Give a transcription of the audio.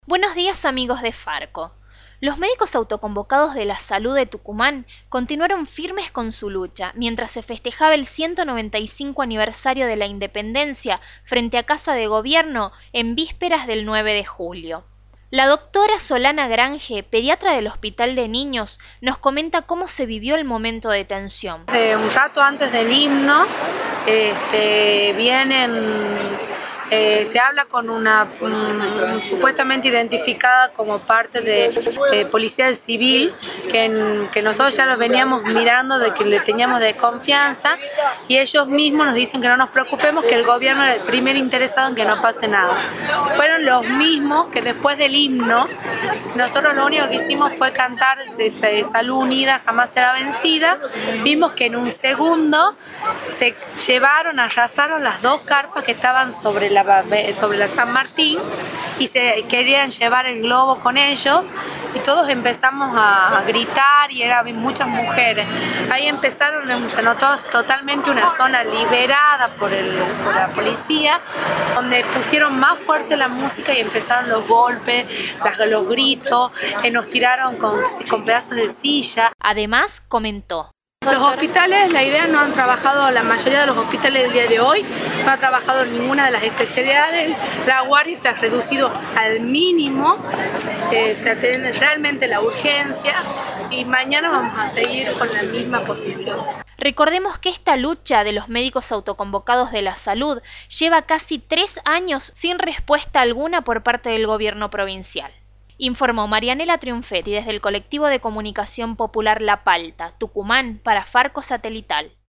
Buenos días amigos de Farco. Los médicos autoconvocados de la salud de Tucumán continuaron firmes con su lucha mientras se festejaba el 195 aniversario de la independencia frente a Casa de Gobierno en vísperas del 9 de julio. La doctora Solana Grange, pediatra del Hospital de Niños, nos comenta cómo se vivió el momento de tensión. Un rato antes del himno se habla con una supuestamente identificada como parte de policía civil, que nosotros ya los veníamos mirando, de que le teníamos de confianza, y ellos mismos nos dicen que no nos preocupemos, que el gobierno era el primer interesado en que no pase nada. Fueron los mismos que después del himno, nosotros lo único que hicimos fue cantar Salud Unida Jamás Será Vencida. Vimos que en un segundo se arrasaron las dos carpas que estaban sobre la San Martín, y se querían llevar el globo con ellos, y todos empezamos a gritar, y eran muchas mujeres. Ahí se notó totalmente una zona liberada por la policía, donde pusieron más fuerte la música y empezaron los golpes, los gritos, nos tiraron con pedazos de silla. Además, comentó: Los hospitales, la mayoría de los hospitales del día de hoy no ha trabajado en ninguna de las especialidades. La guardia se ha reducido al mínimo, se atiende realmente la urgencia, y mañana vamos a seguir con la misma posición. Recordemos que esta lucha de los médicos autoconvocados de la salud lleva casi 3 años sin respuesta alguna por parte del gobierno provincial. Informó Marianela Triunfetti desde el colectivo de comunicación popular La Palta, Tucumán, para Farco Satelital.